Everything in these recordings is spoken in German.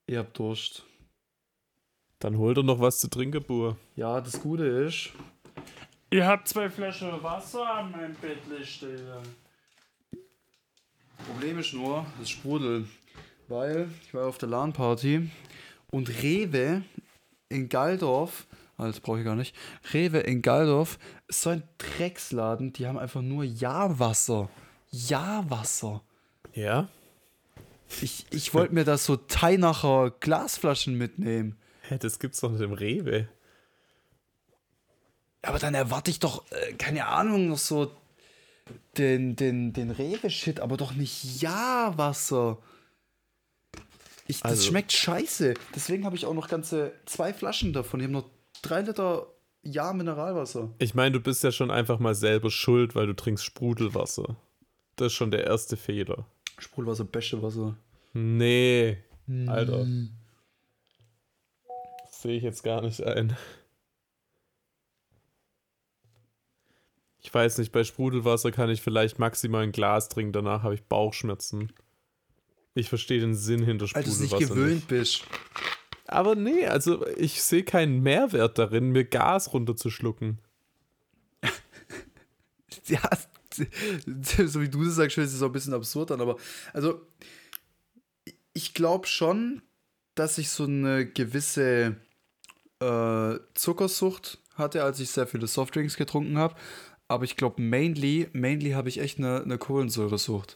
Ihr habt Durst. Dann hol doch noch was zu trinken, Bur. Ja, das Gute ist, ihr habt 2 Flaschen Wasser an meinem Bett stehen. Problem ist nur, das Sprudel. Weil ich war auf der LAN-Party und Rewe in Galdorf, das brauche ich gar nicht, Rewe in Galdorf ist so ein Drecksladen, die haben einfach nur Ja-Wasser. Ja-Wasser. Ja? Ich wollte mir das so Teinacher Glasflaschen mitnehmen. Hä, das gibt's doch nicht im Rewe. Aber dann erwarte ich doch, keine Ahnung, noch so den Rewe-Shit, aber doch nicht Ja-Wasser. Das schmeckt scheiße. Deswegen habe ich auch noch ganze 2 Flaschen davon. Ich habe noch 3 Liter Ja-Mineralwasser. Ich meine, du bist ja schon einfach mal selber schuld, weil du trinkst Sprudelwasser. Das ist schon der erste Fehler. Sprudelwasser, Bäschewasser. Nee, Alter. Das sehe ich jetzt gar nicht ein. Ich weiß nicht, bei Sprudelwasser kann ich vielleicht maximal ein Glas trinken, danach habe ich Bauchschmerzen. Ich verstehe den Sinn hinter Weil du es Sprudelwasser nicht gewöhnt bist. Aber nee, also ich sehe keinen Mehrwert darin, mir Gas runterzuschlucken. Ja, so wie du das sagst, hört sich so ein bisschen absurd an, aber also ich glaube schon, dass ich so eine gewisse Zuckersucht hatte, als ich sehr viele Softdrinks getrunken habe, aber ich glaube mainly habe ich echt eine Kohlensäuresucht.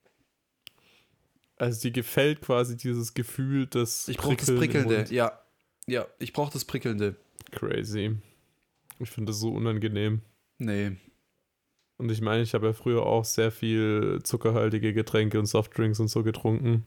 Also dir gefällt quasi dieses Gefühl des Ich brauche das Prickelnde, ja, ich brauche das Prickelnde. Crazy. Ich finde das so unangenehm. Nee. Und ich meine, ich habe ja früher auch sehr viel zuckerhaltige Getränke und Softdrinks und so getrunken.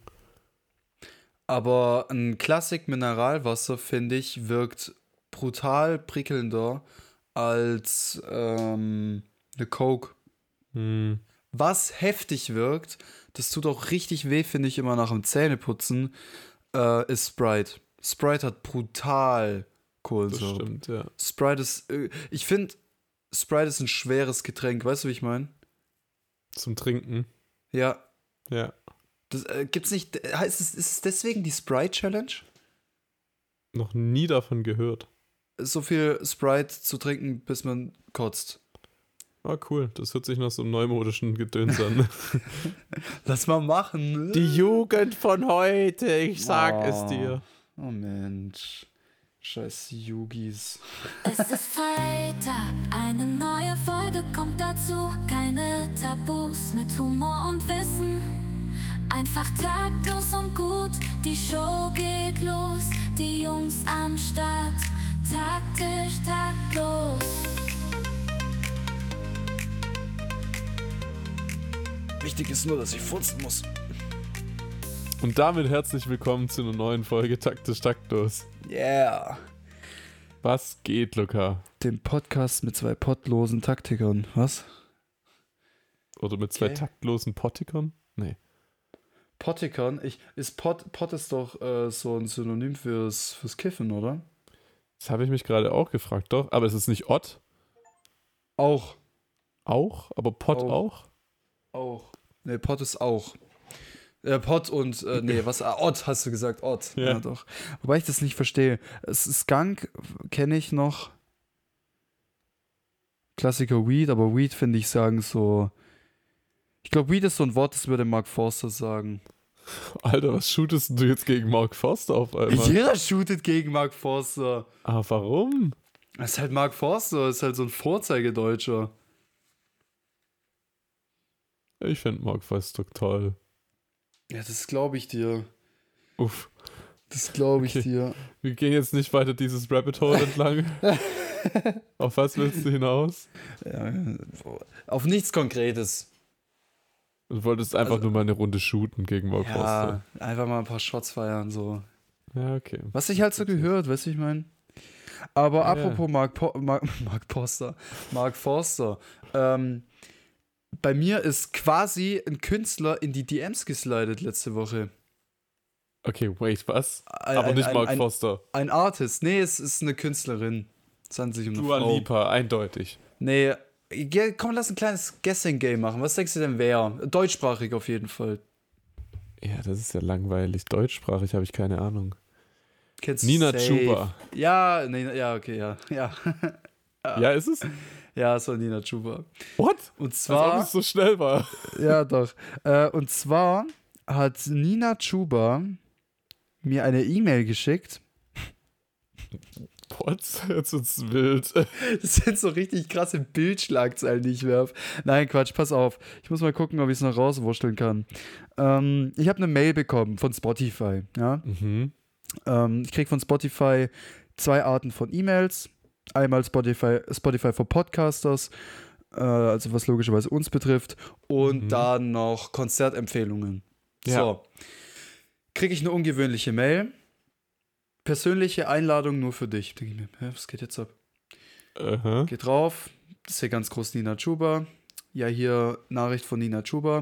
Aber ein Klassik-Mineralwasser, finde ich, wirkt brutal prickelnder als eine Coke. Was heftig wirkt, das tut auch richtig weh, finde ich, immer nach dem Zähneputzen, ist Sprite. Sprite hat brutal Kohlensäure. Das stimmt, ja. Sprite ist, ich finde, Sprite ist ein schweres Getränk, weißt du, wie ich meine? Zum Trinken. Ja. Ja. Das gibt's nicht, ist es deswegen die Sprite-Challenge? Noch nie davon gehört. So viel Sprite zu trinken, bis man kotzt. Ah, cool. Das hört sich nach so einem neumodischen Gedöns an. Lass mal machen. Die Jugend von heute, ich sag es dir. Oh Mensch. Scheiß Yogis. Es ist Freitag, eine neue Folge kommt dazu. Keine Tabus mit Humor und Wissen. Einfach taktlos und gut, die Show geht los. Die Jungs am Start, taktisch, taktlos. Wichtig ist nur, dass ich furzen muss. Und damit herzlich willkommen zu einer neuen Folge Taktisch Taktlos. Yeah. Was geht, Luca? Dem Podcast mit 2 pottlosen Taktikern. Was? Oder mit 2 taktlosen Pottikern? Nee. Pottikern? Pott ist doch so ein Synonym fürs Kiffen, oder? Das habe ich mich gerade auch gefragt, doch. Aber es ist nicht Ott? Auch. Auch? Aber Pott auch? Auch. Nee, Pott ist auch. Pott und, Ott hast du gesagt, Ott. Ja. Ja, doch. Wobei ich das nicht verstehe. Skunk kenne ich noch. Klassiker Weed, aber Weed finde ich sagen so. Ich glaube, Weed ist so ein Wort, das würde Mark Forster sagen. Alter, was shootest du jetzt gegen Mark Forster auf einmal? Jeder shootet gegen Mark Forster. Ah, warum? Das ist halt Mark Forster, das ist halt so ein Vorzeigedeutscher. Ich finde Mark Forster toll. Ja, das glaube ich dir. Uff. Das glaube ich Okay. dir. Wir gehen jetzt nicht weiter dieses Rabbit Hole entlang. Auf was willst du hinaus? Ja, auf nichts Konkretes. Du wolltest einfach nur mal eine Runde shooten gegen Mark Forster. Ja, einfach mal ein paar Shots feiern, so. Ja, okay. Was sich halt so gehört, weißt du, ich meine. Aber Ja. apropos Mark Forster. Bei mir ist quasi ein Künstler in die DMs geslidet letzte Woche. Okay, wait, was? Aber nicht Mark Forster. Ein Artist. Nee, es ist eine Künstlerin. Es handelt sich um eine Dua Frau. Lipa, eindeutig. Nee, komm, lass ein kleines Guessing-Game machen. Was denkst du denn wer? Deutschsprachig auf jeden Fall. Ja, das ist ja langweilig. Deutschsprachig habe ich keine Ahnung. Kennst du Nina safe. Chuba. Ja, nee, ja, okay, ja. Ja, ist es? Ja, es war Nina Chuba. What? Und Als ob zwar, es so schnell war. ja doch. Und zwar hat Nina Chuba mir eine E-Mail geschickt. What? Jetzt wird's wild. Das sind so richtig krasse Bildschlagzeilen, die ich werf. Nein, Quatsch, pass auf. Ich muss mal gucken, ob ich es noch rauswurschteln kann. Ich habe eine Mail bekommen von Spotify. Ja? Mhm. Ich kriege von Spotify 2 Arten von E-Mails. Einmal Spotify for Podcasters, also was logischerweise uns betrifft. Und dann noch Konzertempfehlungen. Ja. So. Kriege ich eine ungewöhnliche Mail. Persönliche Einladung nur für dich. Denke ich mir, was geht jetzt ab? Geht drauf. Das ist hier ganz groß Nina Chuba. Ja, hier Nachricht von Nina Chuba.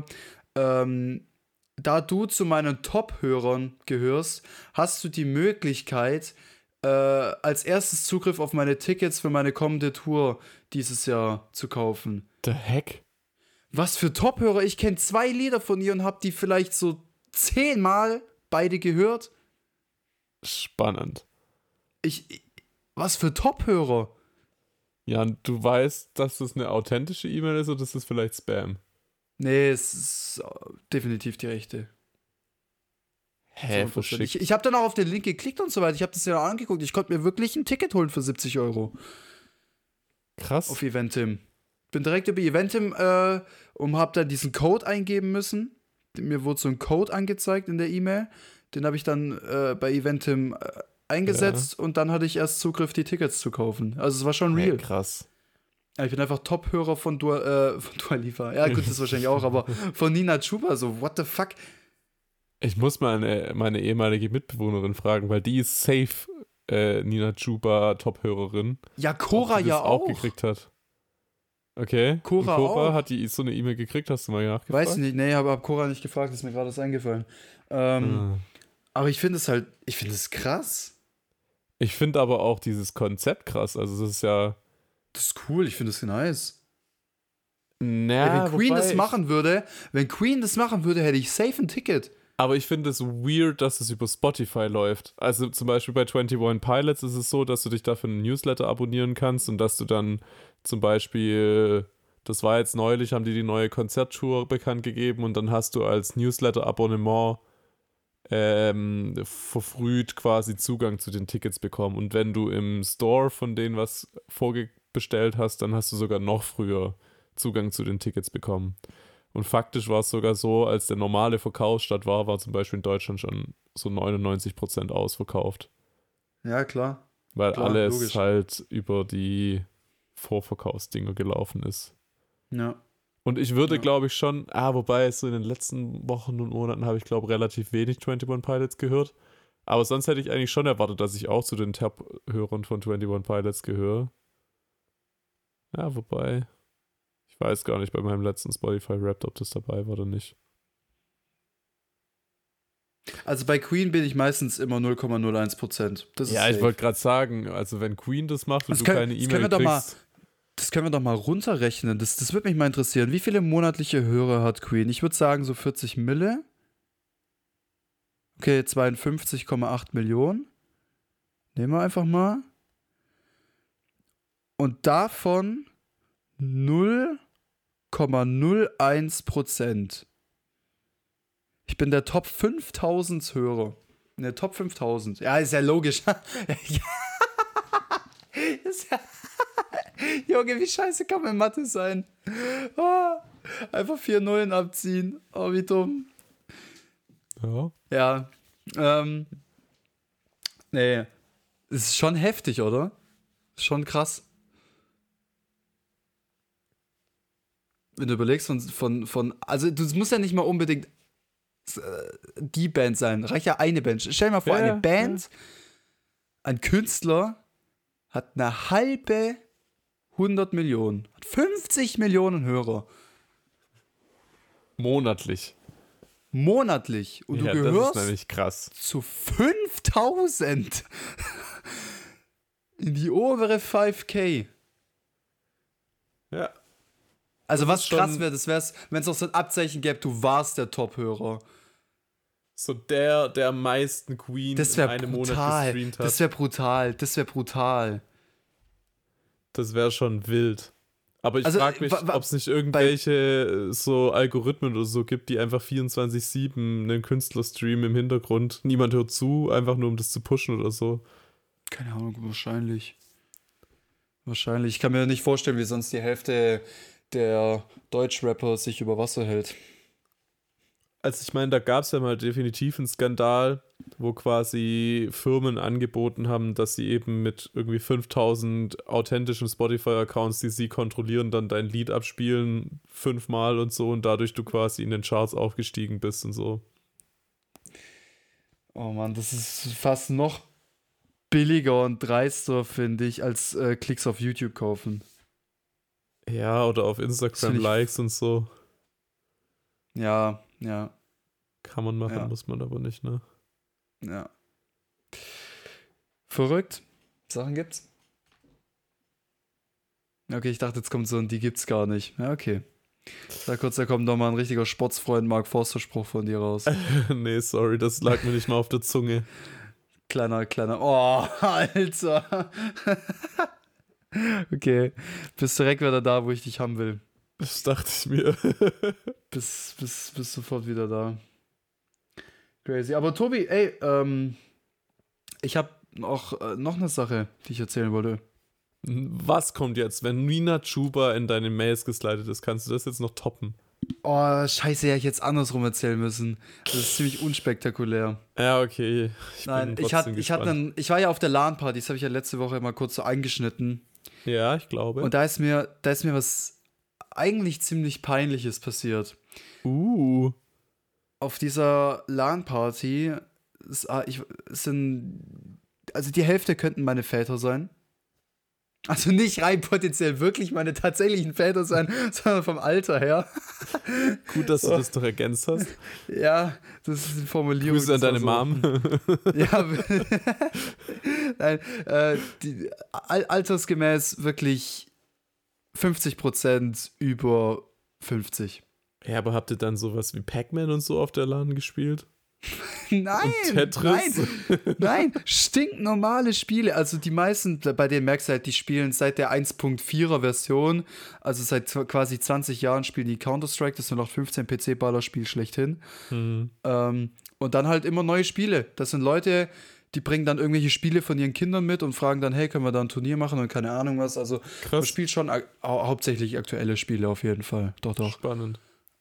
Da du zu meinen Top-Hörern gehörst, hast du die Möglichkeit, als erstes Zugriff auf meine Tickets für meine kommende Tour dieses Jahr zu kaufen. The heck? Was für Top-Hörer? Ich kenne 2 Lieder von ihr und habe die vielleicht so 10-mal beide gehört. Spannend. Was für Top-Hörer? Ja, und du weißt, dass das eine authentische E-Mail ist oder ist das vielleicht Spam? Nee, es ist definitiv die rechte. Hä, verschickt. Ich habe dann auch auf den Link geklickt und so weiter. Ich habe das ja angeguckt. Ich konnte mir wirklich ein Ticket holen für 70 €. Krass. Auf Eventim. Bin direkt über Eventim und habe dann diesen Code eingeben müssen. Mir wurde so ein Code angezeigt in der E-Mail. Den habe ich dann bei Eventim eingesetzt und dann hatte ich erst Zugriff, die Tickets zu kaufen. Also es war schon real. Krass. Ja, ich bin einfach Top-Hörer von Dua Lipa. Ja gut, das wahrscheinlich auch, aber von Nina Chuba so, what the fuck? Ich muss mal meine ehemalige Mitbewohnerin fragen, weil die ist safe Nina Chuba Top-Hörerin. Ja, Cora ja auch gekriegt hat. Okay. Cora Cora auch. hat die so eine E-Mail gekriegt, hast du mal nachgefragt? Weiß ich nicht, nee, aber hab Cora nicht gefragt, ist mir gerade das eingefallen. Aber ich finde es krass. Ich finde aber auch dieses Konzept krass. Also das ist ja. Das ist cool, ich finde es nice. Na, wenn Queen das machen würde, hätte ich safe ein Ticket. Aber ich finde es weird, dass es über Spotify läuft. Also zum Beispiel bei 21 Pilots ist es so, dass du dich dafür einen Newsletter abonnieren kannst und dass du dann zum Beispiel, das war jetzt neulich, haben die neue Konzerttour bekannt gegeben und dann hast du als Newsletter-Abonnement verfrüht quasi Zugang zu den Tickets bekommen. Und wenn du im Store von denen was vorbestellt hast, dann hast du sogar noch früher Zugang zu den Tickets bekommen. Und faktisch war es sogar so, als der normale Verkaufsstart war zum Beispiel in Deutschland schon so 99% ausverkauft. Ja, klar. Weil Klar, alles logisch. halt über die Vorverkaufsdinger gelaufen ist. Ja. Und ich würde, glaube ich, schon, wobei so in den letzten Wochen und Monaten habe ich, glaube ich, relativ wenig 21 Pilots gehört. Aber sonst hätte ich eigentlich schon erwartet, dass ich auch zu den Top-Hörern von 21 Pilots gehöre. Ja, wobei, ich weiß gar nicht bei meinem letzten Spotify-Rap, ob das dabei war oder nicht. Also bei Queen bin ich meistens immer 0,01%. Das ist Ja, ich safe. wollte gerade sagen, also wenn Queen das macht und Das du können- keine das E-Mail können wir doch mal- kriegst. Das können wir doch mal runterrechnen. Das würde mich mal interessieren. Wie viele monatliche Hörer hat Queen? Ich würde sagen so 40 Mille. Okay, 52,8 Millionen. Nehmen wir einfach mal. Und davon 0,01%. Ich bin der Top 5000 Hörer. Ne, Top 5000. Ja, ist ja logisch. Ist ja Junge, wie scheiße kann man Mathe sein? Einfach 4 Nullen abziehen. Oh, wie dumm. Ja. Ja. Nee. Das ist schon heftig, oder? Ist schon krass. Wenn du überlegst also du musst ja nicht mal unbedingt die Band sein. Reicht ja eine Band. Stell dir mal vor, eine Band, ein Künstler hat eine halbe 100 Millionen. Hat 50 Millionen Hörer. Monatlich. Monatlich. Und du Das ist gehörst nämlich krass. zu 5000 in die obere 5K. Ja. Also Das was ist schon- krass wäre, das wär's, wenn es noch so ein Abzeichen gäbe, du warst der Top-Hörer. So der am meisten Queen in einem Monat gestreamt hat. Das wäre brutal. Das wäre schon wild. Aber ich frage mich, ob es nicht irgendwelche so Algorithmen oder so gibt, die einfach 24/7 einen Künstler streamen im Hintergrund. Niemand hört zu, einfach nur um das zu pushen oder so. Keine Ahnung, wahrscheinlich. Ich kann mir nicht vorstellen, wie sonst die Hälfte der Deutschrapper sich über Wasser hält. Also ich meine, da gab es ja mal definitiv einen Skandal, wo quasi Firmen angeboten haben, dass sie eben mit irgendwie 5000 authentischen Spotify-Accounts, die sie kontrollieren, dann dein Lied abspielen 5-mal und so und dadurch du quasi in den Charts aufgestiegen bist und so. Oh Mann, das ist fast noch billiger und dreister, finde ich, als Klicks auf YouTube kaufen. Ja, oder auf Instagram Likes und so. Ja. Kann man machen, muss man aber nicht, ne? Ja. Verrückt. Sachen gibt's? Okay, ich dachte, jetzt kommt so ein die gibt's gar nicht. Ja, okay. Da kommt doch mal ein richtiger Sportsfreund Mark Forster Spruch von dir raus. Nee, sorry, das lag mir nicht mal auf der Zunge. Kleiner. Oh, Alter. Okay. Bist direkt wieder da, wo ich dich haben will. Das dachte ich mir. Bist sofort wieder da. Crazy. Aber Tobi, ey, ich habe noch eine Sache, die ich erzählen wollte. Was kommt jetzt, wenn Nina Chuba in deine Mails geslidet ist? Kannst du das jetzt noch toppen? Oh, scheiße, hätte ich jetzt andersrum erzählen müssen. Das ist ziemlich unspektakulär. Ja, okay. Ich war ja auf der LAN-Party, das habe ich ja letzte Woche mal kurz so eingeschnitten. Ja, ich glaube. Und da ist mir was eigentlich ziemlich Peinliches passiert. Auf dieser LAN-Party also die Hälfte könnten meine Väter sein. Also nicht rein potenziell wirklich meine tatsächlichen Väter sein, sondern vom Alter her. Gut, dass du das doch ergänzt hast. Ja, das ist eine Formulierung. Grüße an deine Mom. Ja, nein, altersgemäß wirklich 50% über 50. Ja, aber habt ihr dann sowas wie Pac-Man und so auf der LAN gespielt? Nein, nein, stinknormale Spiele. Also die meisten, bei denen merkst du halt, die spielen seit der 1.4er Version, also seit quasi 20 Jahren spielen die Counter-Strike, das ist noch 15 PC-Ballerspiel schlechthin. Und dann halt immer neue Spiele. Das sind Leute, die bringen dann irgendwelche Spiele von ihren Kindern mit und fragen dann, hey, können wir da ein Turnier machen und keine Ahnung was. Also man spielt schon hauptsächlich aktuelle Spiele auf jeden Fall. Doch. Spannend.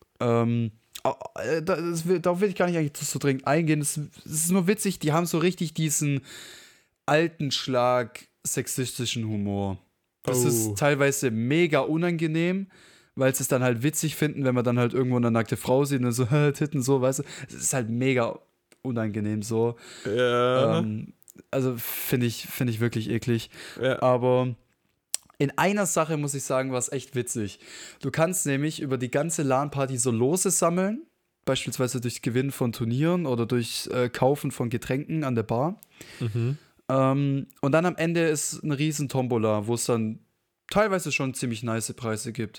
Darauf will ich gar nicht eigentlich so dringend eingehen. Es ist nur witzig, die haben so richtig diesen alten Schlag sexistischen Humor. Das ist teilweise mega unangenehm, weil sie es dann halt witzig finden, wenn man dann halt irgendwo eine nackte Frau sieht und so, Titten, so, weißt du. Es ist halt mega unangenehm so. Ja. Also finde ich wirklich eklig. Ja. Aber in einer Sache muss ich sagen, war es echt witzig. Du kannst nämlich über die ganze LAN-Party so Lose sammeln, beispielsweise durch Gewinn von Turnieren oder durch Kaufen von Getränken an der Bar. Und dann am Ende ist eine riesen Tombola, wo es dann teilweise schon ziemlich nice Preise gibt.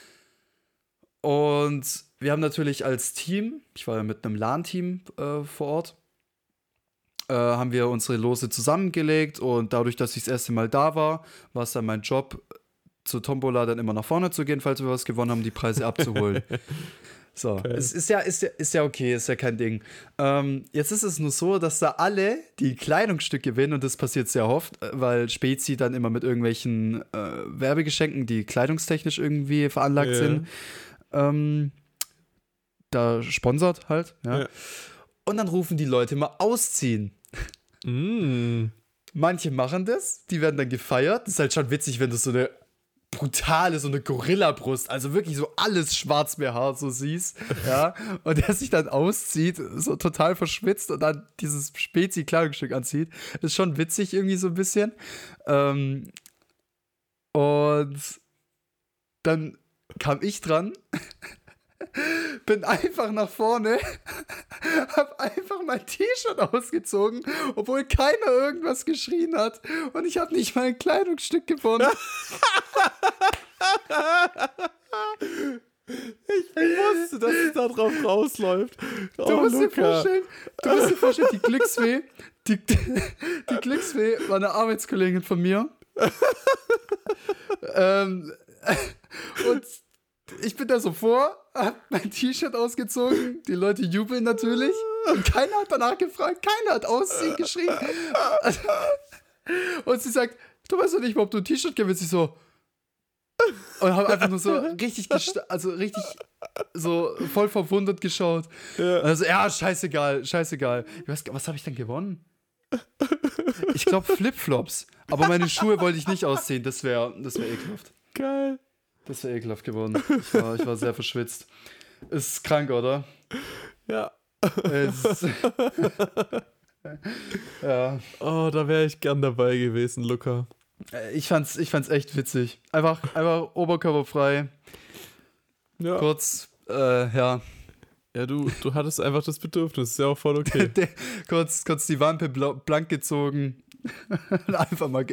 Und wir haben natürlich als Team, ich war ja mit einem LAN-Team vor Ort, haben wir unsere Lose zusammengelegt und dadurch, dass ich das erste Mal da war, war es dann mein Job, zur Tombola dann immer nach vorne zu gehen, falls wir was gewonnen haben, die Preise abzuholen. So, okay. Es ist ja okay, ist ja kein Ding. Jetzt ist es nur so, dass da alle die Kleidungsstück gewinnen und das passiert sehr oft, weil Spezi dann immer mit irgendwelchen Werbegeschenken, die kleidungstechnisch irgendwie veranlagt sind, da sponsert halt, ja. Und dann rufen die Leute mal ausziehen. Manche machen das, die werden dann gefeiert. Das ist halt schon witzig, wenn du so eine brutale, so eine Gorilla-Brust, also wirklich so alles schwarz behaart so siehst, ja, und der sich dann auszieht, so total verschwitzt und dann dieses Spezi-Kleidungsstück anzieht, ist schon witzig irgendwie so ein bisschen. Und dann kam ich dran, bin einfach nach vorne, hab einfach mein T-Shirt ausgezogen, obwohl keiner irgendwas geschrien hat und ich habe nicht mal ein Kleidungsstück gewonnen. Ich wusste, dass es da drauf rausläuft. Oh, Du musst dir Luca. vorstellen, die Glücksfee, die Glücksfee war eine Arbeitskollegin von mir. Und ich bin da so vor, hab mein T-Shirt ausgezogen, die Leute jubeln natürlich und keiner hat danach gefragt, keiner hat ausziehen geschrien. Und sie sagt, du weißt doch nicht mal, ob du ein T-Shirt gewinnst. Ich so, und habe einfach nur so richtig so voll verwundert geschaut. Ja. Also, ja, scheißegal. Ich weiß, was habe ich denn gewonnen? Ich glaube Flipflops. Aber meine Schuhe wollte ich nicht ausziehen. Das wär ekelhaft. Geil. Das wäre ekelhaft geworden. Ich war sehr verschwitzt. Ist krank, oder? Ja. Ja. Oh, da wäre ich gern dabei gewesen, Luca. Ich fand's echt witzig. Einfach oberkörperfrei. Ja. Kurz, ja. Ja, du hattest einfach das Bedürfnis, ist ja auch voll okay. kurz die Wampe blank gezogen. Und einfach mal.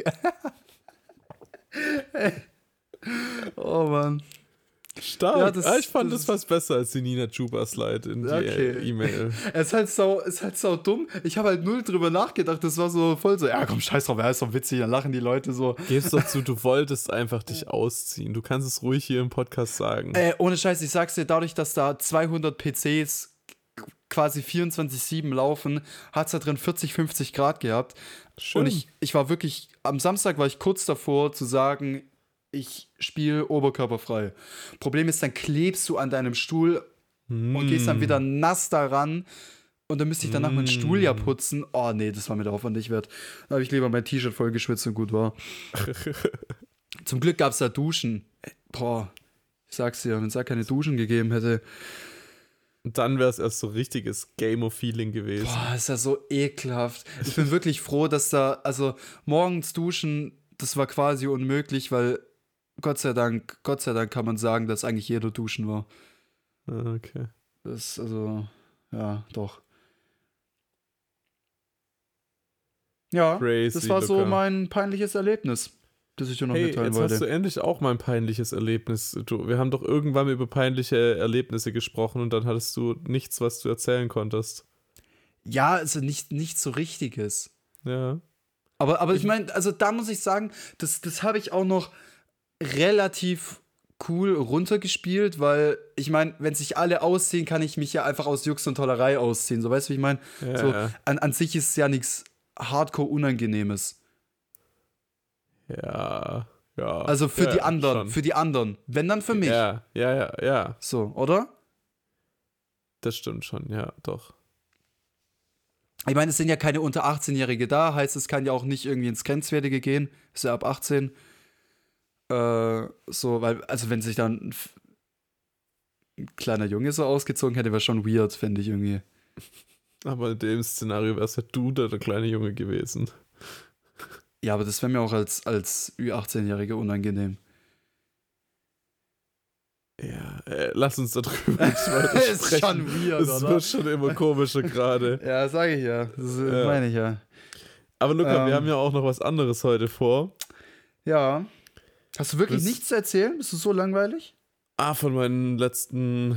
Oh Mann. Stark. Ja, ich fand das fast besser als die Nina Chuba-Slide in die E-Mail. Es ist halt sau dumm. Ich habe halt null drüber nachgedacht. Das war so voll so, ja komm, scheiß drauf, ist doch witzig. Dann lachen die Leute so. Gib's doch zu, du wolltest einfach dich ausziehen. Du kannst es ruhig hier im Podcast sagen. Ohne Scheiß, ich sag's dir, dadurch, dass da 200 PCs quasi 24/7 laufen, hat's da drin 40, 50 Grad gehabt. Schön. Und ich war wirklich, am Samstag war ich kurz davor zu sagen, ich spiele oberkörperfrei. Problem ist, dann klebst du an deinem Stuhl und gehst dann wieder nass daran und dann müsste ich danach meinen Stuhl ja putzen. Oh nee, das war mir der Aufwand nicht wert. Da habe ich lieber mein T-Shirt voll geschwitzt und gut war. Zum Glück gab es da Duschen. Boah, ich sag's dir, wenn es da keine Duschen gegeben hätte. Und dann wäre es erst so richtiges Game-of-Feeling gewesen. Boah, ist ja so ekelhaft. Ich bin wirklich froh, dass da, also morgens duschen, das war quasi unmöglich, weil Gott sei Dank kann man sagen, dass eigentlich jeder duschen war. Okay. Das, also, ja, doch. Ja, Crazy, das war so Luca. mein peinliches Erlebnis, das ich dir noch mitteilen jetzt wollte. hast du endlich auch mein peinliches Erlebnis. Wir haben doch irgendwann über peinliche Erlebnisse gesprochen und dann hattest du nichts, was du erzählen konntest. Ja, also nichts so Richtiges. Ja. Aber ich meine, also da muss ich sagen, das habe ich auch noch relativ cool runtergespielt, weil ich meine, wenn sich alle ausziehen, kann ich mich ja einfach aus Jux und Tollerei ausziehen. So, weißt du, wie ich meine? Ja, So, ja. an sich ist es ja nichts Hardcore-Unangenehmes. Ja. Also für ja, die anderen, schon. für die anderen. Wenn dann für mich. Ja. So, oder? Das stimmt schon, ja, doch. Ich meine, es sind ja keine unter 18-Jährige da, heißt, es kann ja auch nicht irgendwie ins Grenzwertige gehen. Ist ja ab 18. So, weil, also wenn sich dann ein kleiner Junge so ausgezogen hätte, wäre schon weird, fände ich irgendwie. Aber in dem Szenario wärst ja du der kleine Junge gewesen. Ja, aber das wäre mir auch als Ü18-Jähriger unangenehm. Ja, lass uns darüber nicht weiter sprechen. Ist schon weird, Es oder? wird schon immer komischer gerade. Ja, sage ich ja. Das Ja. meine ich ja. Aber Luca, wir haben ja auch noch was anderes heute vor. Ja. Hast du wirklich Das- nichts zu erzählen? Bist du so langweilig? Von meinen letzten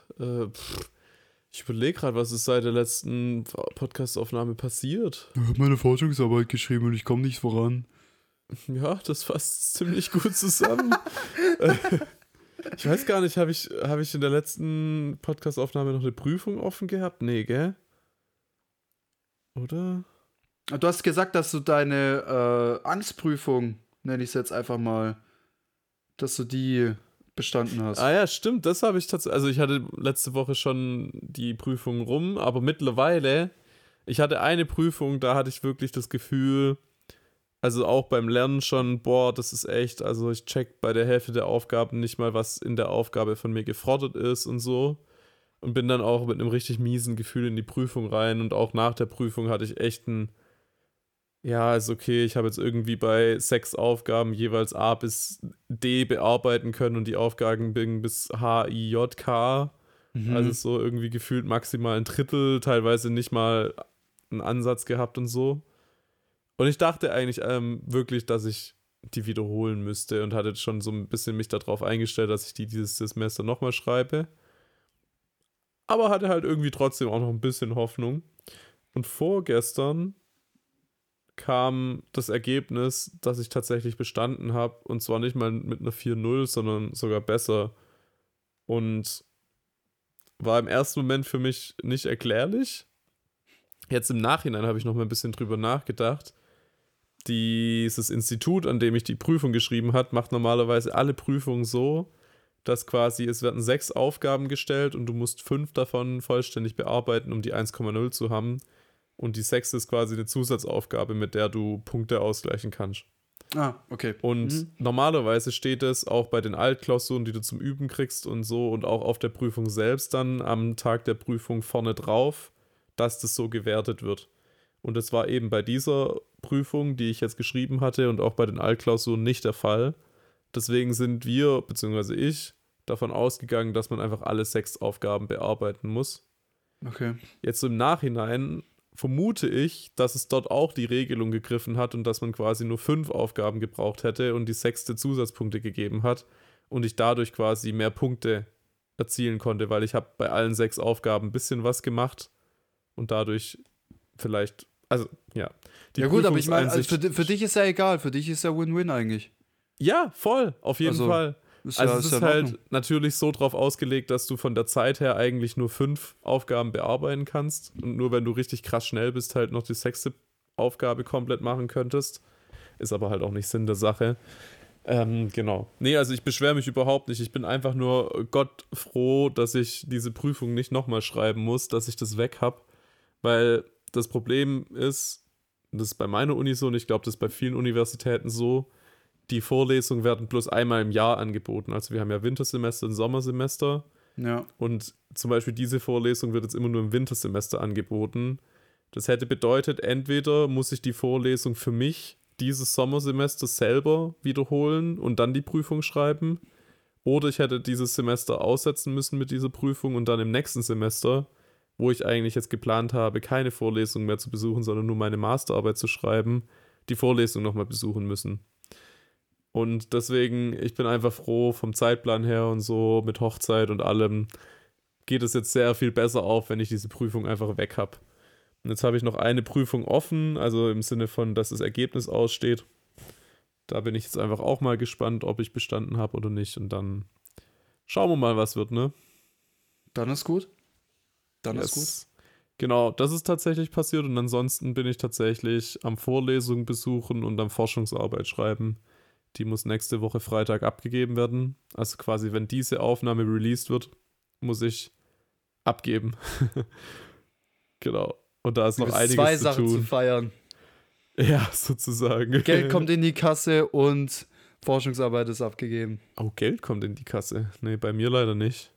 ich überlege gerade, was ist seit der letzten Podcast-Aufnahme passiert. Ich habe meine Forschungsarbeit geschrieben und ich komme nicht voran. Ja, das fasst ziemlich gut zusammen. Ich weiß gar nicht, habe ich in der letzten Podcast-Aufnahme noch eine Prüfung offen gehabt? Nee, gell? Oder? Du hast gesagt, dass du deine Angstprüfung, nenne ich es jetzt einfach mal, dass du die bestanden hast. Ah ja, stimmt, das habe ich tatsächlich, also ich hatte letzte Woche schon die Prüfung rum, aber mittlerweile, ich hatte eine Prüfung, da hatte ich wirklich das Gefühl, also auch beim Lernen schon, boah, das ist echt, also ich check bei der Hälfte der Aufgaben nicht mal, was in der Aufgabe von mir gefordert ist und so und bin dann auch mit einem richtig miesen Gefühl in die Prüfung rein und auch nach der Prüfung hatte ich echt ja, ist okay, ich habe jetzt irgendwie bei 6 Aufgaben jeweils A bis D bearbeiten können und die Aufgaben gingen bis H, I, J, K. Also so irgendwie gefühlt maximal ein Drittel, teilweise nicht mal einen Ansatz gehabt und so. Und ich dachte eigentlich wirklich, dass ich die wiederholen müsste und hatte schon so ein bisschen mich darauf eingestellt, dass ich die dieses Semester nochmal schreibe. Aber hatte halt irgendwie trotzdem auch noch ein bisschen Hoffnung. Und vorgestern kam das Ergebnis, dass ich tatsächlich bestanden habe. Und zwar nicht mal mit einer 4.0, sondern sogar besser. Und war im ersten Moment für mich nicht erklärlich. Jetzt im Nachhinein habe ich noch mal ein bisschen drüber nachgedacht. Dieses Institut, an dem ich die Prüfung geschrieben habe, macht normalerweise alle Prüfungen so, dass quasi es werden 6 Aufgaben gestellt und du musst 5 davon vollständig bearbeiten, um die 1,0 zu haben. Und die 6. ist quasi eine Zusatzaufgabe, mit der du Punkte ausgleichen kannst. Ah, okay. Und normalerweise steht es auch bei den Altklausuren, die du zum Üben kriegst und so, und auch auf der Prüfung selbst dann am Tag der Prüfung vorne drauf, dass das so gewertet wird. Und das war eben bei dieser Prüfung, die ich jetzt geschrieben hatte, und auch bei den Altklausuren nicht der Fall. Deswegen sind wir, beziehungsweise ich, davon ausgegangen, dass man einfach alle 6 Aufgaben bearbeiten muss. Okay. Jetzt im Nachhinein vermute ich, dass es dort auch die Regelung gegriffen hat und dass man quasi nur 5 Aufgaben gebraucht hätte und die 6. Zusatzpunkte gegeben hat und ich dadurch quasi mehr Punkte erzielen konnte, weil ich habe bei allen 6 Aufgaben ein bisschen was gemacht und dadurch vielleicht, also ja. Ja gut, aber ich meine, also für dich ist ja egal, für dich ist ja Win-Win eigentlich. Ja, voll, auf jeden Fall. Also es ist halt natürlich so drauf ausgelegt, dass du von der Zeit her eigentlich nur 5 Aufgaben bearbeiten kannst und nur wenn du richtig krass schnell bist, halt noch die 6. Aufgabe komplett machen könntest. Ist aber halt auch nicht Sinn der Sache. Genau. Nee, also ich beschwere mich überhaupt nicht. Ich bin einfach nur Gott froh, dass ich diese Prüfung nicht nochmal schreiben muss, dass ich das weg habe, weil das Problem ist, das ist bei meiner Uni so und ich glaube, das ist bei vielen Universitäten so, die Vorlesungen werden bloß einmal im Jahr angeboten. Also wir haben ja Wintersemester und Sommersemester. Ja. Und zum Beispiel diese Vorlesung wird jetzt immer nur im Wintersemester angeboten. Das hätte bedeutet, entweder muss ich die Vorlesung für mich dieses Sommersemester selber wiederholen und dann die Prüfung schreiben, oder ich hätte dieses Semester aussetzen müssen mit dieser Prüfung und dann im nächsten Semester, wo ich eigentlich jetzt geplant habe, keine Vorlesung mehr zu besuchen, sondern nur meine Masterarbeit zu schreiben, die Vorlesung nochmal besuchen müssen. Und deswegen, ich bin einfach froh vom Zeitplan her und so mit Hochzeit und allem geht es jetzt sehr viel besser auf, wenn ich diese Prüfung einfach weg habe. Und jetzt habe ich noch eine Prüfung offen, also im Sinne von, dass das Ergebnis aussteht. Da bin ich jetzt einfach auch mal gespannt, ob ich bestanden habe oder nicht. Und dann schauen wir mal, was wird, ne? Dann ist gut. Dann ist gut. Genau, das ist tatsächlich passiert. Und ansonsten bin ich tatsächlich am Vorlesungen besuchen und am Forschungsarbeit schreiben. Die muss nächste Woche Freitag abgegeben werden. Also quasi, wenn diese Aufnahme released wird, muss ich abgeben. Genau. Und da ist noch einiges 2 zu Sachen tun. zu feiern. Ja, sozusagen. Geld kommt in die Kasse und Forschungsarbeit ist abgegeben. Oh, Geld kommt in die Kasse. Nee, bei mir leider nicht.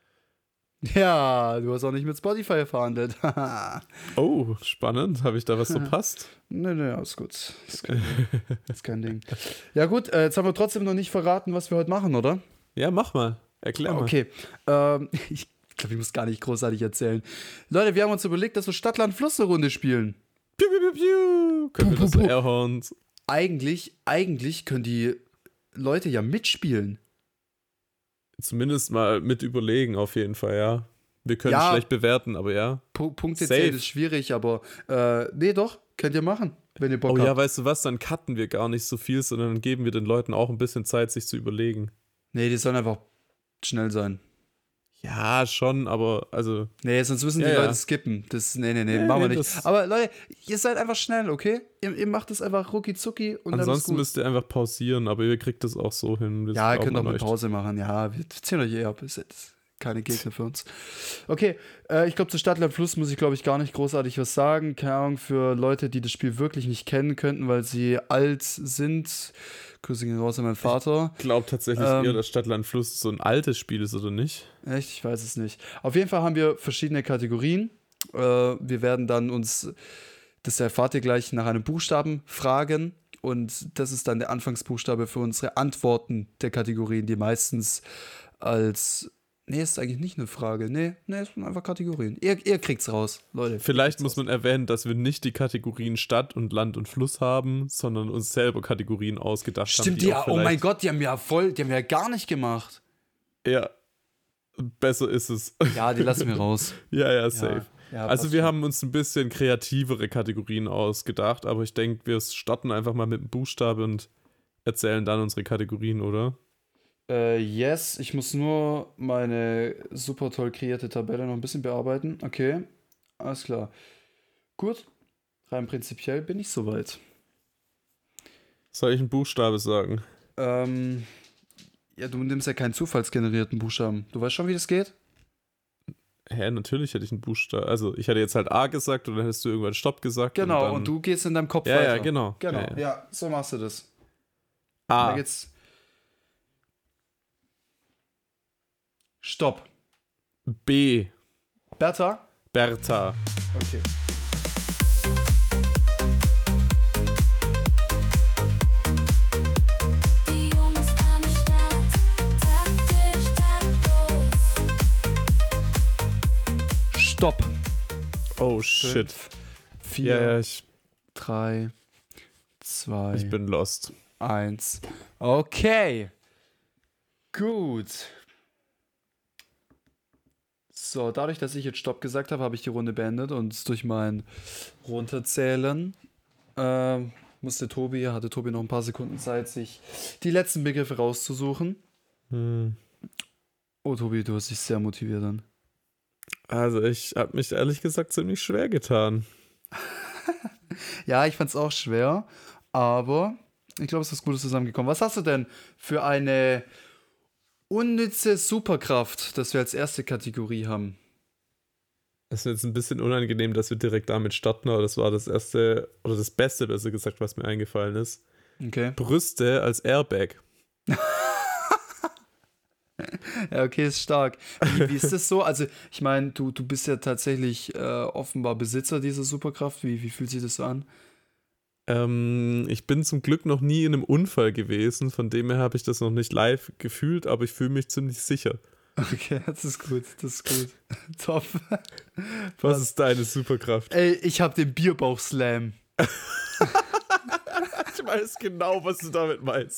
Ja, du hast auch nicht mit Spotify verhandelt. Oh, spannend. Habe ich da was verpasst? Nee, alles gut. Ist kein Ding. Ja gut, jetzt haben wir trotzdem noch nicht verraten, was wir heute machen, oder? Ja, mach mal. Erklär mal. Okay, ich glaube, ich muss gar nicht großartig erzählen. Leute, wir haben uns überlegt, dass wir Stadtland Fluss eine Runde spielen. Piu, piu, piu, piu. Können wir das Airhorns? Eigentlich können die Leute ja mitspielen. Zumindest mal mit überlegen, auf jeden Fall, ja. Wir können es schlecht bewerten, aber ja. Punkte zählen ist schwierig, aber nee, doch, könnt ihr machen, wenn ihr Bock habt. Oh ja, weißt du was, dann cutten wir gar nicht so viel, sondern dann geben wir den Leuten auch ein bisschen Zeit, sich zu überlegen. Nee, die sollen einfach schnell sein. Ja, schon, aber also... Nee, sonst müssen die Leute skippen. Nee, machen wir nicht. Aber Leute, ihr seid einfach schnell, okay? Ihr macht es einfach rucki zucki und ansonsten müsst ihr einfach pausieren, aber ihr kriegt das auch so hin. Ja, ihr könnt auch eine Pause machen. Ja, wir ziehen euch ab. Ist jetzt keine Gegner für uns. Okay, ich glaube, zu Stadtland Fluss muss ich, glaube ich, gar nicht großartig was sagen. Keine Ahnung, für Leute, die das Spiel wirklich nicht kennen könnten, weil sie alt sind. Grüße gehen raus an meinen Vater. Ich glaube tatsächlich eher, dass Stadtland Fluss so ein altes Spiel ist, oder nicht? Echt? Ich weiß es nicht. Auf jeden Fall haben wir verschiedene Kategorien. Wir werden dann uns, das erfahrt ihr gleich, nach einem Buchstaben fragen. Und das ist dann der Anfangsbuchstabe für unsere Antworten der Kategorien, die meistens als Nee, ist eigentlich nicht eine Frage. Nee, es sind einfach Kategorien. Ihr kriegt's raus, Leute. Vielleicht muss man erwähnen, dass wir nicht die Kategorien Stadt und Land und Fluss haben, sondern uns selber Kategorien ausgedacht haben. Stimmt, ja, oh mein Gott, die haben ja gar nicht gemacht. Ja, besser ist es. Ja, die lassen wir raus. Ja, safe. Ja, Also wir haben uns ein bisschen kreativere Kategorien ausgedacht, aber ich denke, wir starten einfach mal mit einem Buchstabe und erzählen dann unsere Kategorien, oder? Yes, ich muss nur meine super toll kreierte Tabelle noch ein bisschen bearbeiten. Okay, alles klar. Gut, rein prinzipiell bin ich soweit. Soll ich einen Buchstabe sagen? Ja, du nimmst ja keinen zufallsgenerierten Buchstaben. Du weißt schon, wie das geht? Hä, natürlich hätte ich einen Buchstaben. Also ich hätte jetzt halt A gesagt und dann hättest du irgendwann Stopp gesagt. Genau, und du gehst in deinem Kopf weiter. Ja, genau. Ja, so machst du das. A. Da geht's. Stopp. B. Bertha? Bertha. Okay. Die Jungs am Start, taktisch taktlos. Stopp. Oh shit. 4, Ja, ich 3, 2, bin lost. 1. Okay. Gut. So, dadurch, dass ich jetzt Stopp gesagt habe, habe ich die Runde beendet und durch mein Runterzählen hatte Tobi noch ein paar Sekunden Zeit, sich die letzten Begriffe rauszusuchen. Oh, Tobi, du hast dich sehr motiviert dann. Also ich habe mich ehrlich gesagt ziemlich schwer getan. Ja, ich fand es auch schwer, aber ich glaube, es ist Gutes zusammengekommen. Was hast du denn für eine unnütze Superkraft, das wir als erste Kategorie haben? Es ist jetzt ein bisschen unangenehm, dass wir direkt damit starten, aber das war das erste, oder das Beste, besser gesagt, was mir eingefallen ist. Okay. Brüste als Airbag. Ja, okay, ist stark. Wie ist das so? Also, ich meine, du bist ja tatsächlich offenbar Besitzer dieser Superkraft. Wie fühlt sich das so an? Ich bin zum Glück noch nie in einem Unfall gewesen, von dem her habe ich das noch nicht live gefühlt, aber ich fühle mich ziemlich sicher. Okay, das ist gut. Top. Was ist deine Superkraft? Ey, ich habe den Bierbauch-Slam. Ich weiß genau, was du damit meinst.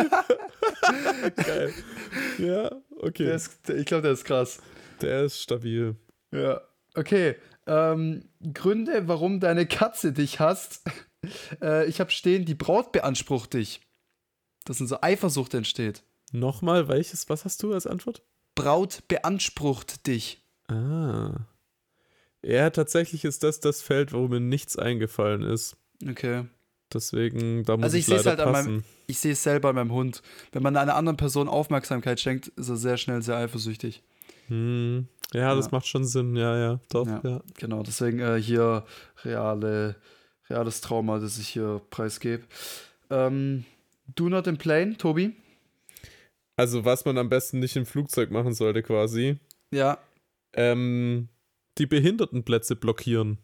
Geil. Ja, okay. Ich glaube, der ist krass. Der ist stabil. Ja, okay. Gründe, warum deine Katze dich hasst. Ich habe stehen, die Braut beansprucht dich. Dass so Eifersucht entsteht. Nochmal, was hast du als Antwort? Braut beansprucht dich. Ah. Ja, tatsächlich ist das Feld, wo mir nichts eingefallen ist. Okay. Deswegen, da muss Also ich leider halt passen. ich sehe es selber an meinem Hund. Wenn man einer anderen Person Aufmerksamkeit schenkt, ist er sehr schnell sehr eifersüchtig. Ja, das macht schon Sinn. Ja, doch. Ja. Genau, deswegen hier reales Trauma, das ich hier preisgebe. Do not in plane, Tobi? Also, was man am besten nicht im Flugzeug machen sollte, quasi. Ja. Die Behindertenplätze blockieren.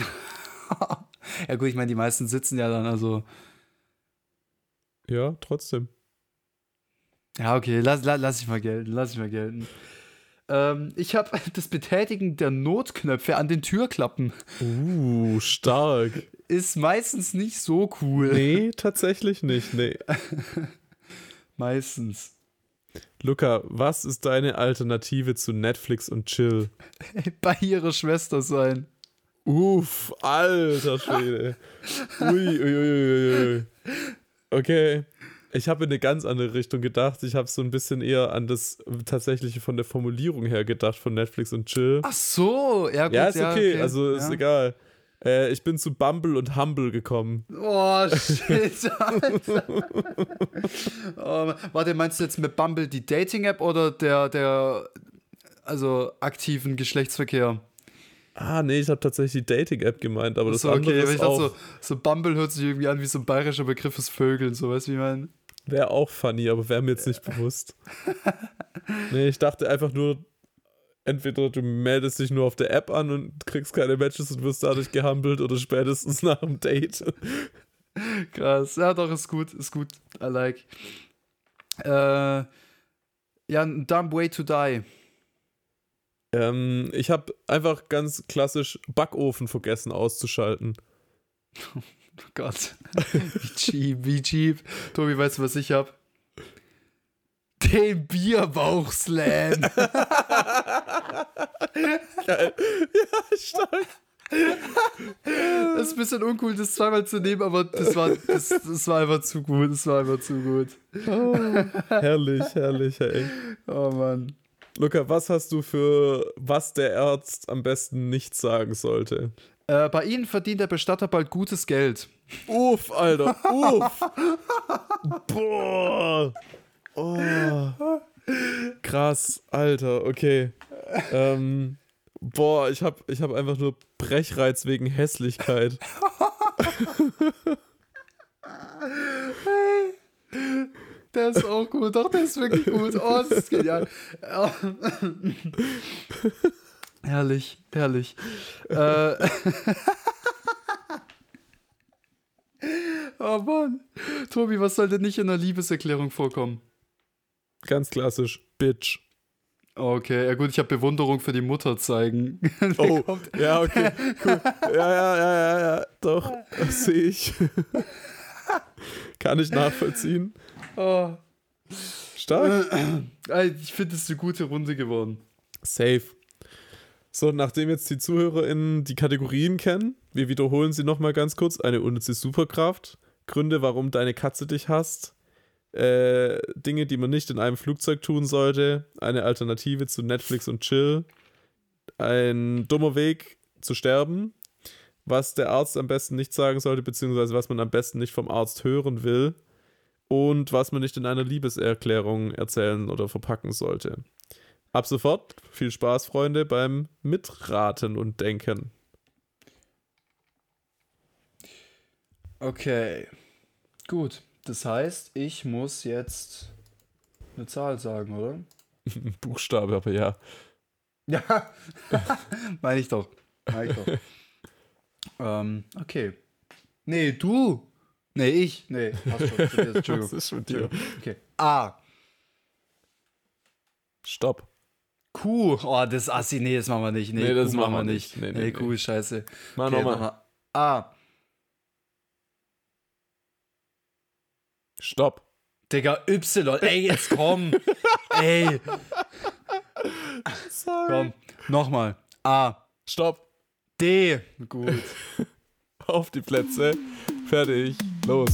Ja gut, ich meine, die meisten sitzen ja dann, also. Ja, trotzdem. Ja, okay, lass ich mal gelten. Ich habe das Betätigen der Notknöpfe an den Türklappen. Stark. Ist meistens nicht so cool. Nee, tatsächlich nicht, nee. Meistens. Luca, was ist deine Alternative zu Netflix und Chill? Bei ihrer Schwester sein. Alter Schwede. Ui. Okay. Ich habe in eine ganz andere Richtung gedacht. Ich habe so ein bisschen eher an das Tatsächliche von der Formulierung her gedacht von Netflix und Chill. Ach so, ja gut. Ja, ist okay. Also ist egal. Ich bin zu Bumble und Humble gekommen. Oh, shit, Alter. Warte, meinst du jetzt mit Bumble die Dating-App oder der aktiven Geschlechtsverkehr? Nee, ich habe tatsächlich die Dating-App gemeint, aber das andere ist ich dachte, so Bumble hört sich irgendwie an wie so ein bayerischer Begriff fürs Vögeln, so, weißt du, wie ich meine? Wäre auch funny, aber wäre mir jetzt nicht bewusst. Nee, ich dachte einfach nur, entweder du meldest dich nur auf der App an und kriegst keine Matches und wirst dadurch gehumbelt oder spätestens nach dem Date. Krass, ja doch, ist gut, I like. Ja, ein Dumb Way to Die. Ich habe einfach ganz klassisch Backofen vergessen auszuschalten. Oh Gott. Wie cheap. Tobi, weißt du, was ich hab? Den Bierbauch-Slam. Geil. Ja, stark. Das ist ein bisschen uncool, das zweimal zu nehmen, aber das war einfach zu gut. Das war einfach zu gut. Oh, herrlich, ey. Oh Mann. Luca, was hast du für was der Arzt am besten nicht sagen sollte? Bei Ihnen verdient der Bestatter bald gutes Geld. Uff, Alter, uff. Boah. Oh. Krass, Alter, okay. Boah, ich hab einfach nur Brechreiz wegen Hässlichkeit. Der ist auch gut, doch, der ist wirklich gut. Oh, das ist genial. Herrlich. Oh Mann. Tobi, was sollte nicht in einer Liebeserklärung vorkommen? Ganz klassisch, Bitch. Okay, ja gut, ich habe Bewunderung für die Mutter zeigen. Oh, ja, okay, cool. Ja, doch, das sehe ich. Kann ich nachvollziehen. Oh. Stark. Ich finde, es ist eine gute Runde geworden. Safe. So, nachdem jetzt die ZuhörerInnen die Kategorien kennen, wir wiederholen sie nochmal ganz kurz. Eine unnütze Superkraft, Gründe, warum deine Katze dich hasst, Dinge, die man nicht in einem Flugzeug tun sollte, eine Alternative zu Netflix und Chill, ein dummer Weg zu sterben, was der Arzt am besten nicht sagen sollte, beziehungsweise was man am besten nicht vom Arzt hören will und was man nicht in einer Liebeserklärung erzählen oder verpacken sollte. Ab sofort viel Spaß, Freunde, beim Mitraten und Denken. Okay, gut. Das heißt, ich muss jetzt eine Zahl sagen, oder? Buchstabe, aber ja. Ja, meine ich doch. Okay. Nee, du. Nee, ich. Nee, passt schon. Entschuldigung. Was ist mit dir? Okay. A. Stopp. Q. Oh, das ist Assi. Nee, das machen wir nicht. Nee, das Q machen wir nicht. Nee, Q ist scheiße. Mach Okay, nochmal. A. Stopp. Digga, Y. Ey, jetzt komm. Ey. Sorry. Komm. Nochmal. A. Stopp. D. Gut. Auf die Plätze. Fertig. Los.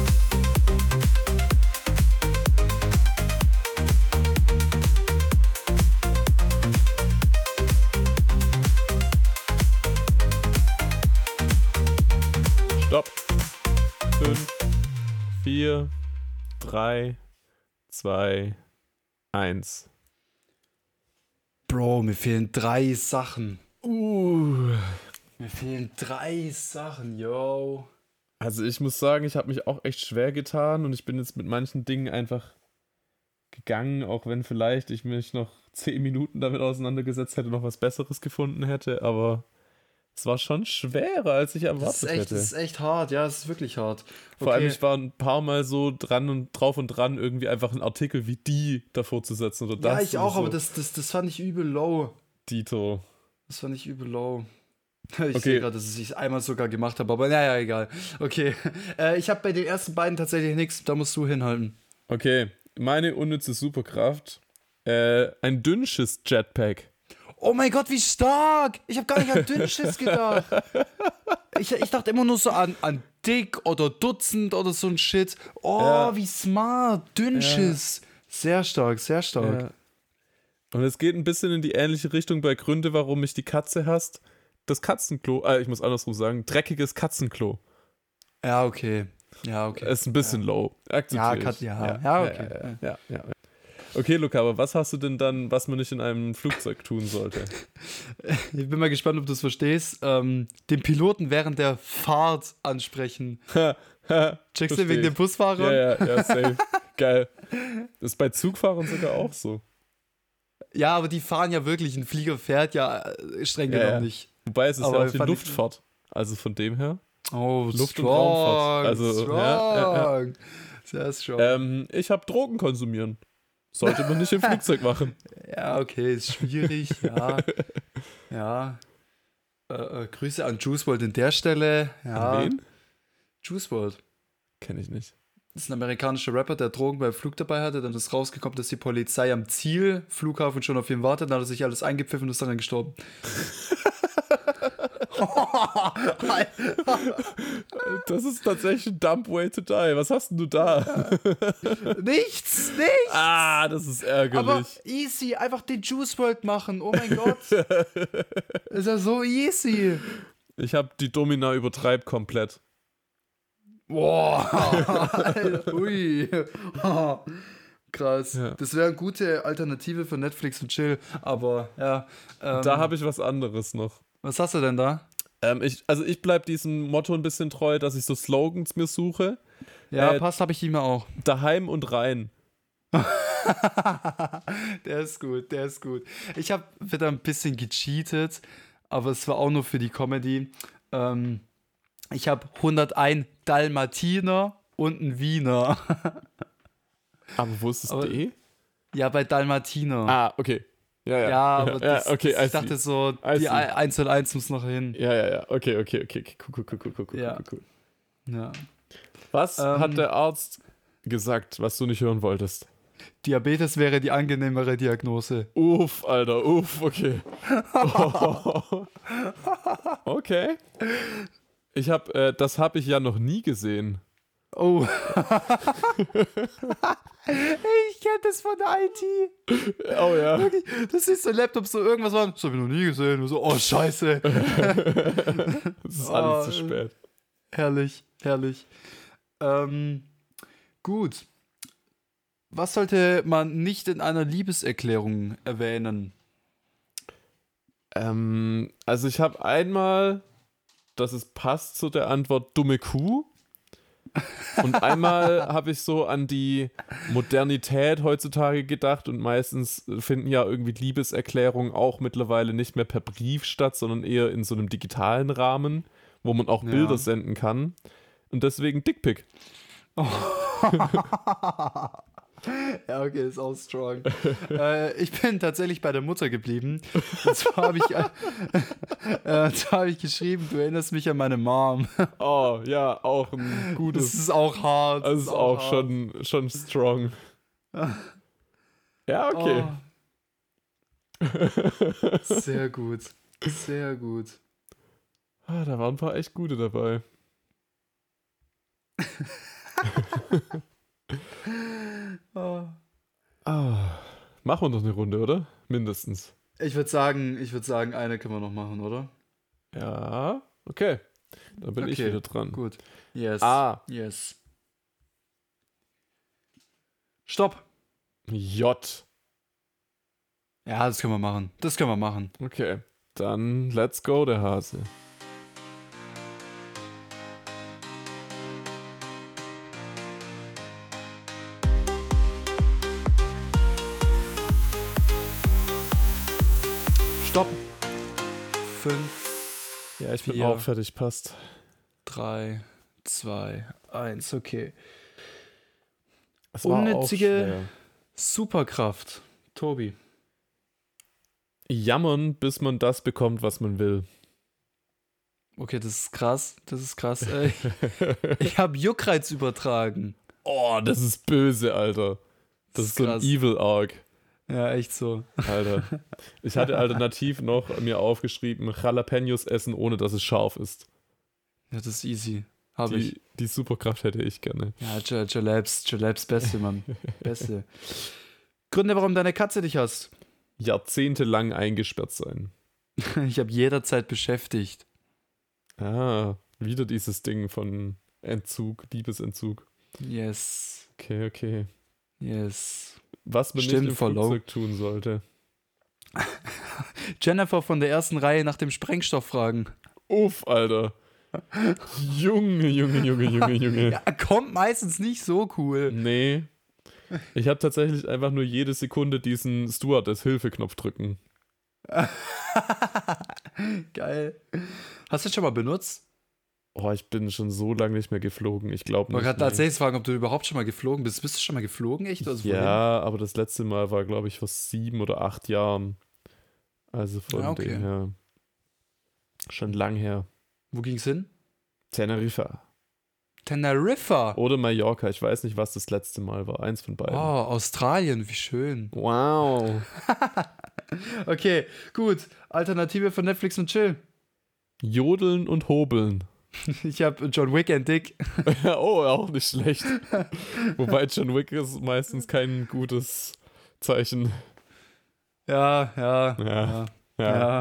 Stopp. 5, 4, 3, 2, 1. Bro, mir fehlen 3 Sachen. Mir fehlen 3 Sachen, yo. Also ich muss sagen, ich habe mich auch echt schwer getan und ich bin jetzt mit manchen Dingen einfach gegangen, auch wenn vielleicht ich mich noch 10 Minuten damit auseinandergesetzt hätte, noch was Besseres gefunden hätte, aber es war schon schwerer, als ich erwartet hätte. Das ist echt hart, ja, es ist wirklich hart. Vor allem, ich war ein paar Mal so drauf und dran, irgendwie einfach einen Artikel wie die davor zu setzen oder das. Ja, ich auch, so. aber das fand ich übel low. Dito. Das fand ich übel low. Ich sehe gerade, dass ich es einmal sogar gemacht habe, aber naja, egal. Okay, ich habe bei den ersten beiden tatsächlich nichts, da musst du hinhalten. Okay, meine unnütze Superkraft, ein dünnsches Jetpack. Oh mein Gott, wie stark! Ich habe gar nicht an Dünnschiss gedacht. Ich dachte immer nur so an dick oder Dutzend oder so ein Shit. Oh, ja. Wie smart. Dünnschiss. Ja. Sehr stark, sehr stark. Ja. Und es geht ein bisschen in die ähnliche Richtung bei Gründe, warum mich die Katze hasst. Das Katzenklo, ich muss andersrum sagen, dreckiges Katzenklo. Ja, okay. Ist ein bisschen low. Akzeptiere ich. Okay. Ja. Okay, Luca, aber was hast du denn dann, was man nicht in einem Flugzeug tun sollte? Ich bin mal gespannt, ob du es verstehst. Den Piloten während der Fahrt ansprechen. Checkst du wegen dem Busfahrer? Ja, safe. Geil. Das ist bei Zugfahrern sogar auch so. Ja, aber die fahren ja wirklich, ein Flieger fährt ja streng genommen nicht. Wobei es ist ja auch die Luftfahrt. Also von dem her. Oh, Luft- strong, und Raumfahrt. Also, strong. Ja. Sehr strong. Ich habe Drogen konsumieren. Sollte man nicht im Flugzeug machen. Ja, okay, ist schwierig, ja. Ja. Grüße an Juice WRLD an der Stelle. Ja. An wen? Juice WRLD. Kenn ich nicht. Das ist ein amerikanischer Rapper, der Drogen beim Flug dabei hatte. Dann ist rausgekommen, dass die Polizei am Zielflughafen schon auf ihn wartet. Dann hat er sich alles eingepfiffen und ist daran gestorben. Das ist tatsächlich ein dumb way to die. Was hast denn du da? Nichts. Ah, das ist ärgerlich. Aber easy, einfach den Juice WRLD machen. Oh mein Gott. Ist ja so easy. Ich habe die Domina übertreibt komplett. Boah. Ui. Krass. Ja. Das wäre eine gute Alternative für Netflix und Chill. Aber ja. Da habe ich was anderes noch. Was hast du denn da? Ich bleibe diesem Motto ein bisschen treu, dass ich so Slogans mir suche. Ja, passt, habe ich immer auch. Daheim und rein. Der ist gut. Ich habe wieder ein bisschen gecheatet, aber es war auch nur für die Comedy. Ich habe 101 Dalmatiner und ein Wiener. Aber wo ist das D? Ja, bei Dalmatiner. Ah, okay. Ja. Ja, aber okay, ich dachte so, die 101 muss noch hin. Ja. Okay. Cool. Ja. Ja. Was hat der Arzt gesagt, was du nicht hören wolltest? Diabetes wäre die angenehmere Diagnose. Uff, Alter, okay. Oh. Okay. Das habe ich ja noch nie gesehen. Oh. Ich kenne das von der IT. Oh ja. Wirklich, das ist so ein Laptop, so irgendwas war. Das habe ich noch nie gesehen. Und so, oh Scheiße. Es ist alles zu spät. Herrlich. Gut. Was sollte man nicht in einer Liebeserklärung erwähnen? Also ich habe einmal, dass es passt zu der Antwort dumme Kuh. Und einmal habe ich so an die Modernität heutzutage gedacht und meistens finden ja irgendwie Liebeserklärungen auch mittlerweile nicht mehr per Brief statt, sondern eher in so einem digitalen Rahmen, wo man auch Bilder senden kann. Und deswegen Dickpic. Oh. Ja, okay, ist auch strong. Ich bin tatsächlich bei der Mutter geblieben. Und zwar habe ich geschrieben, du erinnerst mich an meine Mom. Oh, ja, auch ein gutes. Das ist auch hart. Das ist auch hart. Schon strong. Ja, okay. Oh. Sehr gut. Da waren ein paar echt gute dabei. Machen wir noch eine Runde, oder? Mindestens. Ich würde sagen, eine können wir noch machen, oder? Ja, okay. Dann bin ich wieder dran. Gut. Yes. Yes. Stopp. J. Ja, das können wir machen. Okay. Dann let's go, der Hase. Stopp. 5. Ja, ich bin auch fertig, passt. 3, 2, 1, okay. Unnützige Superkraft. Tobi. Jammern, bis man das bekommt, was man will. Okay, das ist krass. Ich habe Juckreiz übertragen. Oh, das ist böse, Alter. Das ist so ein Evil Arc. Ja, echt so. Alter. Ich hatte alternativ noch mir aufgeschrieben, Jalapenos essen, ohne dass es scharf ist. Ja, das ist easy. Die Superkraft hätte ich gerne. Ja, Jalabs Beste, Mann. Beste. Gründe, warum deine Katze dich hasst. Jahrzehntelang eingesperrt sein. Ich habe jederzeit beschäftigt. Ah, wieder dieses Ding von Entzug, Liebesentzug. Yes. Okay. Yes. Was man nicht im Flugzeug tun sollte. Jennifer von der ersten Reihe nach dem Sprengstoff fragen. Uff, Alter. Junge. Ja, kommt meistens nicht so cool. Nee. Ich habe tatsächlich einfach nur jede Sekunde diesen Stewardess-Hilfe-Knopf drücken. Geil. Hast du das schon mal benutzt? Oh, ich bin schon so lange nicht mehr geflogen. Ich glaube Ich wollte nicht. gerade als nächstes fragen, ob du überhaupt schon mal geflogen bist. Bist du schon mal geflogen, echt? Also wohin? Ja, aber das letzte Mal war, glaube ich, vor 7 oder 8 Jahren. Also von Ja, okay. dem her. Schon lang her. Wo ging's hin? Teneriffa. Teneriffa. Oder Mallorca. Ich weiß nicht, was das letzte Mal war. Eins von Oh, beiden. Australien, wie schön. Wow. Okay, gut. Alternative von Netflix und Chill. Jodeln und Hobeln. Ich habe John Wick entdeckt. Oh, auch nicht schlecht. Wobei John Wick ist meistens kein gutes Zeichen. Ja. Ja.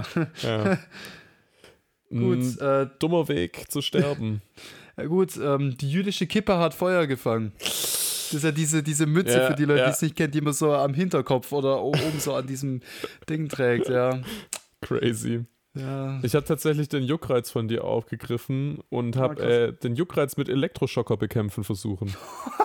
Gut, Dummer Weg zu sterben. gut, die jüdische Kippe hat Feuer gefangen. Das ist ja diese Mütze Ja, für die Leute, ja. die es nicht kennen, die man so am Hinterkopf oder oben so an diesem Ding trägt, ja. Crazy. Ja. Ich habe tatsächlich den Juckreiz von dir aufgegriffen und habe krass. den Juckreiz mit Elektroschocker bekämpfen versuchen.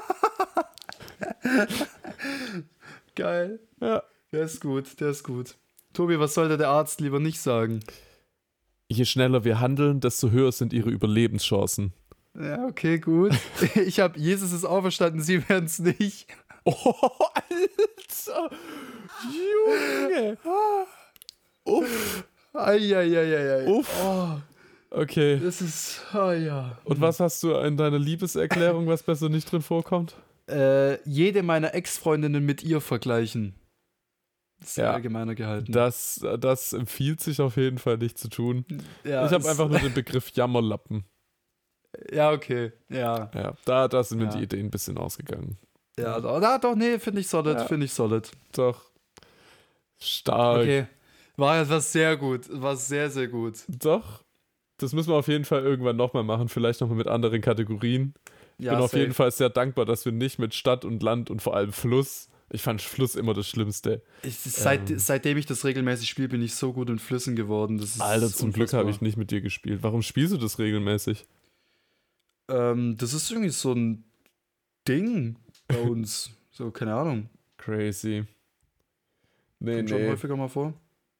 Geil. Ja. Der ist gut. Tobi, was sollte der Arzt lieber nicht sagen? Je schneller wir handeln, desto höher sind ihre Überlebenschancen. Ja, okay, gut. Ich habe Jesus ist auferstanden, sie werden es nicht. Oh, Alter! Junge! Uff. Eieieiei. Uff. Oh, Okay. das ist, ja. Und was hast du in deiner Liebeserklärung, was besser nicht drin vorkommt? Jede meiner Ex-Freundinnen mit ihr vergleichen. Sehr Ja. allgemeiner gehalten. Das empfiehlt sich auf jeden Fall nicht zu tun. Ja, Ich habe es- einfach nur den Begriff Jammerlappen. Ja, okay. Ja. Ja, da sind mir Ja. die Ideen ein bisschen ausgegangen. Ja, doch, nee, finde ich solid, Ja. Doch. Stark. Okay. War sehr gut. War sehr, sehr gut. Doch. Das müssen wir auf jeden Fall irgendwann nochmal machen. Vielleicht nochmal mit anderen Kategorien. Ich Ja, bin auf safe. jeden Fall sehr dankbar, dass wir nicht mit Stadt und Land und vor allem Fluss. Ich fand Fluss immer das Schlimmste. Seitdem ich das regelmäßig spiele, bin ich so gut in Flüssen geworden. Das ist Alter, zum Glück unfassbar. habe ich nicht mit dir gespielt. Warum spielst du das regelmäßig? Das ist irgendwie so ein Ding bei uns. So, keine Ahnung. Crazy. Nee, Kommt schon nee. häufiger mal vor.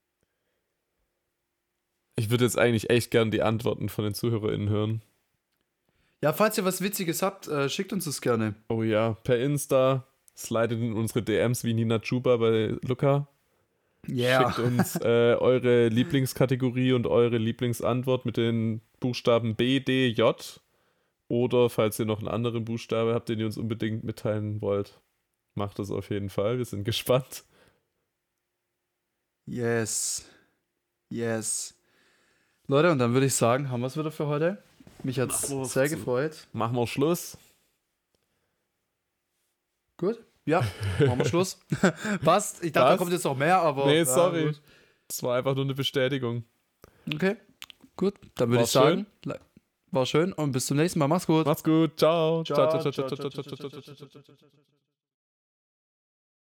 Ich würde jetzt eigentlich echt gern die Antworten von den ZuhörerInnen hören. Ja, falls ihr was Witziges habt, schickt uns das gerne. Oh ja, per Insta. Slidet in unsere DMs wie Nina Chuba bei Luca. Schickt uns eure Lieblingskategorie und eure Lieblingsantwort mit den Buchstaben B, D, J. Oder falls ihr noch einen anderen Buchstabe habt, den ihr uns unbedingt mitteilen wollt, macht das auf jeden Fall. Wir sind gespannt. Yes. Leute, und dann würde ich sagen, haben wir es wieder für heute. Mich hat es Machen wir's sehr zu. gefreut. Machen wir Schluss. Gut. Ja, machen wir Schluss. Passt. Ich dachte, da Was? kommt jetzt noch mehr, aber. Nee, ja, sorry. gut. Das war einfach nur eine Bestätigung. Okay. Gut. Dann würde ich War's sagen, war schön und bis zum nächsten Mal. Mach's gut. Macht's gut. Ciao. Ciao, Ciao, ciao, ciao, ciao, ciao, ciao, ciao, ciao, ciao, ciao, ciao, ciao, ciao, ciao.